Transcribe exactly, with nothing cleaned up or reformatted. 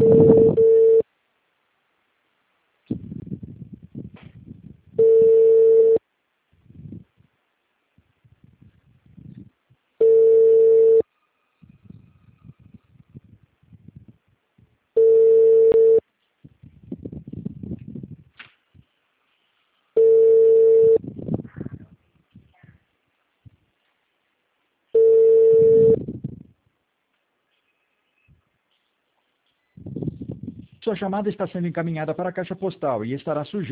Sua chamada está sendo encaminhada para a caixa postal e estará sujeita